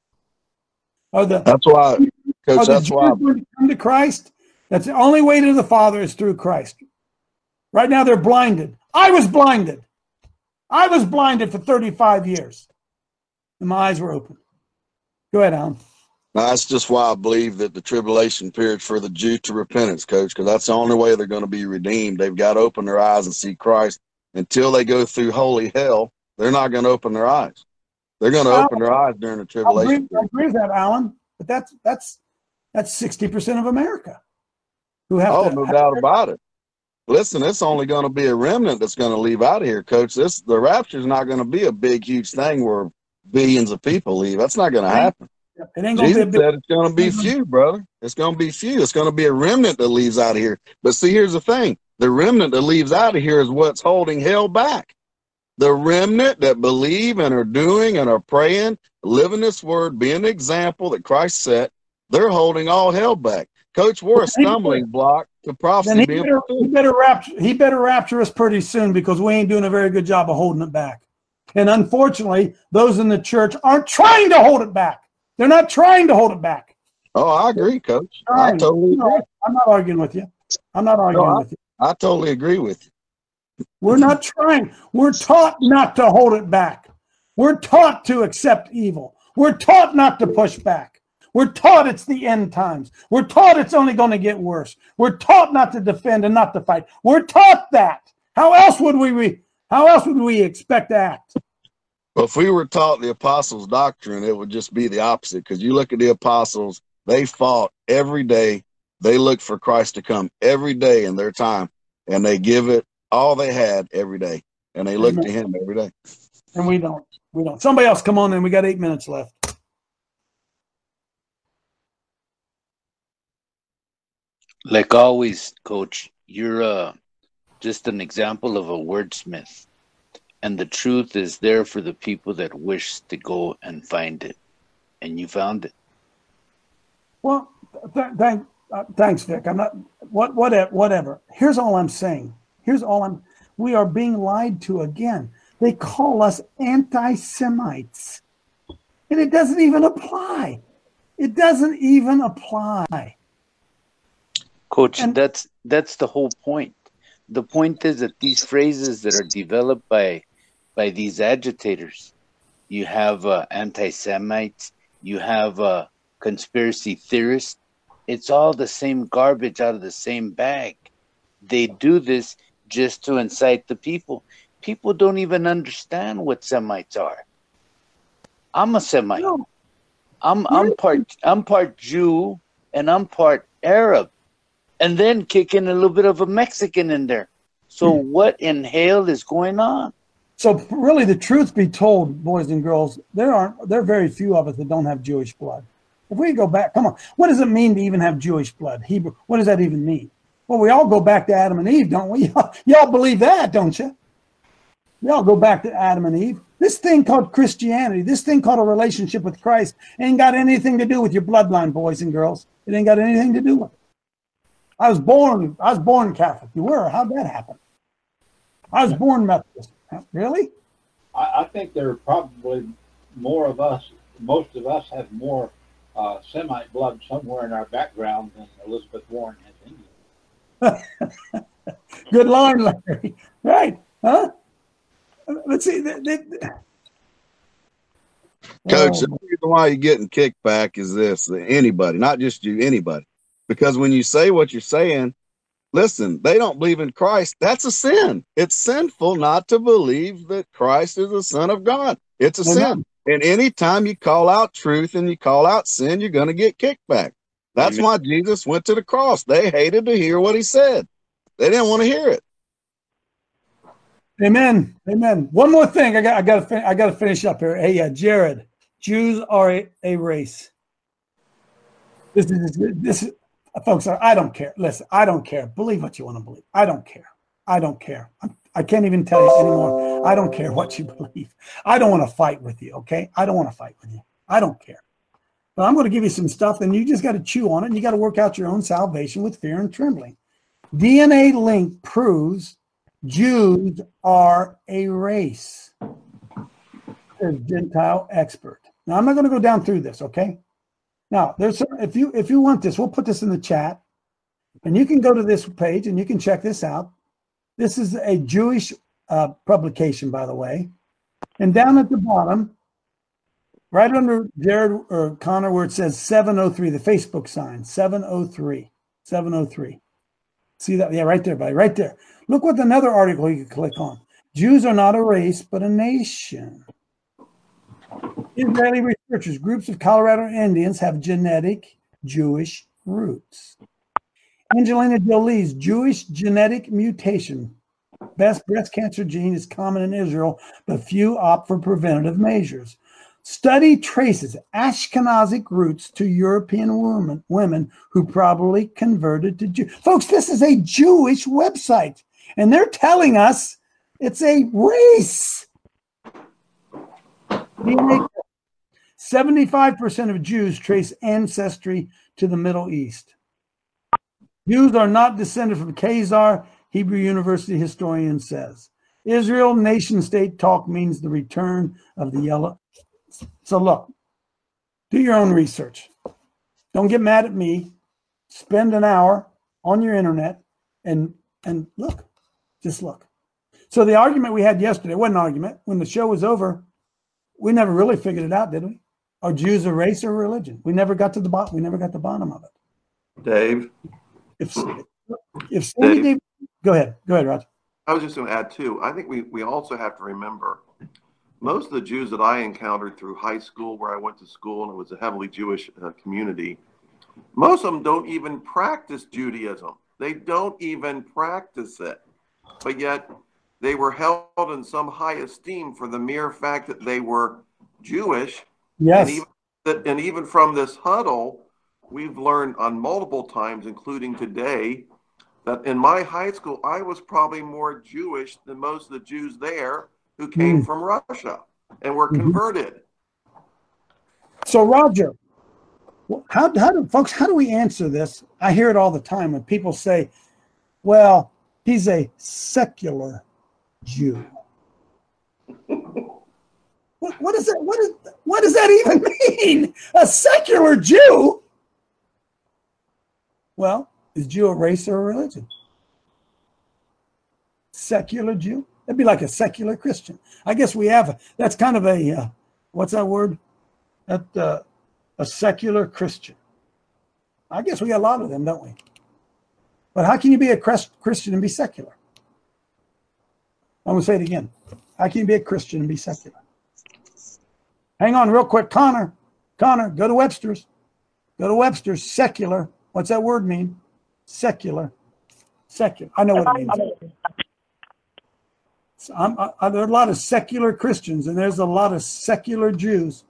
Are the, that's why, Coach, that's Jews why. going to come to Christ? That's the only way to the Father is through Christ. Right now they're blinded. I was blinded. I was blinded for thirty-five years. And my eyes were open. Go ahead, Alan. That's just why I believe that the tribulation period for the Jew to repentance, Coach, because that's the only way they're going to be redeemed. They've got to open their eyes and see Christ. Until they go through holy hell, they're not going to open their eyes. They're going to open their eyes during the tribulation I agree, period. I agree with that, Alan. But that's that's that's sixty percent of America who have Oh, to. no have doubt to, about it. Listen, it's only going to be a remnant that's going to leave out of here, Coach. This the rapture is not going to be a big, huge thing where billions of people leave. That's not going to happen. It ain't gonna Jesus be a big, said it's going to be few, brother. It's going to be few. It's going to be a remnant that leaves out of here. But see, here's the thing. The remnant that leaves out of here is what's holding hell back. The remnant that believe and are doing and are praying, living this word, being an example that Christ set, they're holding all hell back. Coach, we're a stumbling block to then prophecy he being better, he fulfilled. better rapture. He better rapture us pretty soon because we ain't doing a very good job of holding it back. And unfortunately, those in the church aren't trying to hold it back. They're not trying to hold it back. Oh, I agree, Coach. I Trying. totally No, agree. I'm not arguing with you. I'm not arguing No, I, with you. I totally agree with you. We're not trying. We're taught not to hold it back. We're taught to accept evil. We're taught not to push back. We're taught it's the end times. We're taught it's only going to get worse. We're taught not to defend and not to fight. We're taught that. How else would we? How else would we expect to act? Well, if we were taught the apostles' doctrine, it would just be the opposite. Because you look at the apostles, they fought every day. They looked for Christ to come every day in their time, and they give it all they had every day, and they look Amen. to Him every day. And we don't. We don't. Somebody else, come on in. We got eight minutes left. Like always, Coach, you're uh, just an example of a wordsmith. And the truth is there for the people that wish to go and find it. And you found it. Well, th- thank, uh, thanks, Vic. I'm not, what, whatever, whatever. Here's all I'm saying. Here's all I'm, we are being lied to again. They call us anti-Semites. And it doesn't even apply. It doesn't even apply. Coach, And- that's that's the whole point. The point is that these phrases that are developed by by these agitators, you have uh, anti-Semites, you have uh, conspiracy theorists. It's all the same garbage out of the same bag. They do this just to incite the people. People don't even understand what Semites are. I'm a Semite. No. I'm I'm part I'm part Jew and I'm part Arab. And then kick in a little bit of a Mexican in there. So what in hell is going on? So really, the truth be told, boys and girls, there aren't there are very few of us that don't have Jewish blood. If we go back, come on, what does it mean to even have Jewish blood? Hebrew, what does that even mean? Well, we all go back to Adam and Eve, don't we? Y'all, y'all believe that, don't you? We all go back to Adam and Eve. This thing called Christianity, this thing called a relationship with Christ, ain't got anything to do with your bloodline, boys and girls. It ain't got anything to do with it. I was born, I was born Catholic. You were. How'd that happen? I was born Methodist. Really? I, I think there are probably more of us, most of us have more uh, Semite blood somewhere in our background than Elizabeth Warren has Indian. Good line, Larry. Right. Huh? Let's see. They, they, Coach, Oh. the reason why you're getting kickback is this: that anybody, not just you, anybody. Because when you say what you're saying, listen, they don't believe in Christ. That's a sin. It's sinful not to believe that Christ is the Son of God. It's a Amen. sin. And anytime you call out truth and you call out sin, you're going to get kickback. That's Amen. why Jesus went to the cross. They hated to hear what he said. They didn't want to hear it. Amen. Amen. One more thing. I got. I got to. Fin- I got to finish up here. Hey, uh, Jared. Jews are a, a race. This is this is, folks. I don't care. Listen, I don't care. Believe what you want to believe. I don't care. I don't care. I'm, I can't even tell you anymore. I don't care what you believe. I don't want to fight with you. Okay. I don't want to fight with you. I don't care. But I'm going to give you some stuff, and you just got to chew on it, and you got to work out your own salvation with fear and trembling. D N A link proves Jews are a race, says Gentile expert. Now, I'm not going to go down through this, okay? Now, there's some, if you if you want this, we'll put this in the chat, and you can go to this page and you can check this out. This is a Jewish uh, publication, by the way. And down at the bottom, right under Jared or Connor, where it says seven oh three, the Facebook sign, seven oh three, seven oh three. See that? Yeah, right there, buddy, right there. Look what another article you can click on. Jews are not a race, but a nation. Israeli researchers, groups of Colorado Indians have genetic Jewish roots. Angelina Jolie's Jewish genetic mutation. Best breast cancer gene is common in Israel, but few opt for preventative measures. Study traces Ashkenazic roots to European women, women who probably converted to Jew. Folks, this is a Jewish website, and they're telling us it's a race. seventy-five percent of Jews trace ancestry to the Middle East. Jews are not descended from Khazar, Hebrew University historian says. Israel nation-state talk means the return of the yellow. So look, do your own research. Don't get mad at me. Spend an hour on your internet and and look, just look. So the argument we had yesterday wasn't an argument. When the show was over, we never really figured it out, did we? Are Jews a race or a religion? We never got to the bottom. We never got the bottom of it. Dave. If if Sandy Dave. Dave, go ahead, go ahead, Roger. I was just going to add too. I think we we also have to remember most of the Jews that I encountered through high school, where I went to school, and it was a heavily Jewish uh, community. Most of them don't even practice Judaism. They don't even practice it, but yet they were held in some high esteem for the mere fact that they were Jewish. Yes. And even, that, and even from this huddle, we've learned on multiple times, including today, that in my high school, I was probably more Jewish than most of the Jews there who came mm. from Russia and were mm-hmm. converted. So, Roger, how, how do folks, how do we answer this? I hear it all the time when people say, well, he's a secular Jew. what, what, is that, what, is, what does that even mean? A secular Jew? Well, is Jew a race or a religion? Secular Jew? That'd be like a secular Christian. I guess we have, that's kind of a, uh, what's that word? That, uh, a secular Christian. I guess we got a lot of them, don't we? But how can you be a Christian and be secular? I'm going to say it again. How can you be a Christian and be secular? Hang on real quick. Connor, Connor, go to Webster's. Go to Webster's. Secular. What's that word mean? Secular. Secular. I know what it means. So I'm, I, there are a lot of secular Christians, and there's a lot of secular Jews.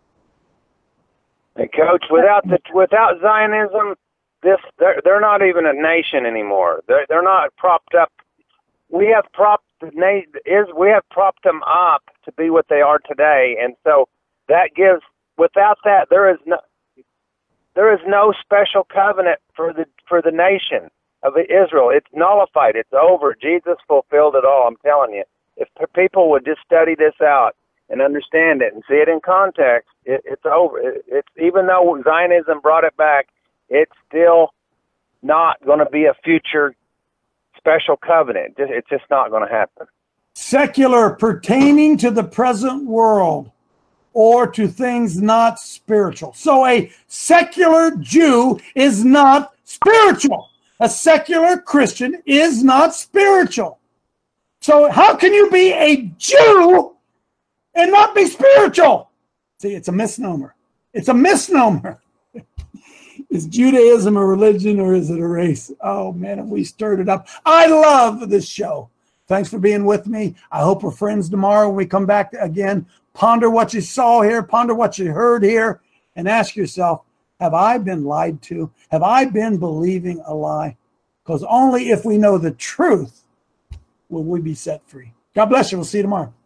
Hey, Coach, without the without Zionism, this they're they're not even a nation anymore. They're they're not propped up. We have propped the na- is we have propped them up to be what they are today, and so that gives. Without that, there is no there is no special covenant for the for the nation of Israel. It's nullified. It's over. Jesus fulfilled it all. I'm telling you. If people would just study this out and understand it and see it in context, it, it's over. It, it's even though Zionism brought it back, it's still not going to be a future special covenant. It's just not going to happen. Secular, pertaining to the present world or to things not spiritual. So a secular Jew is not spiritual. A secular Christian is not spiritual. So how can you be a Jew and not be spiritual? See, it's a misnomer. It's a misnomer. Is Judaism a religion or is it a race? Oh, man, have we stirred it up. I love this show. Thanks for being with me. I hope we're friends tomorrow when we come back again. Ponder what you saw here. Ponder what you heard here. And ask yourself, have I been lied to? Have I been believing a lie? Because only if we know the truth will we be set free. God bless you. We'll see you tomorrow.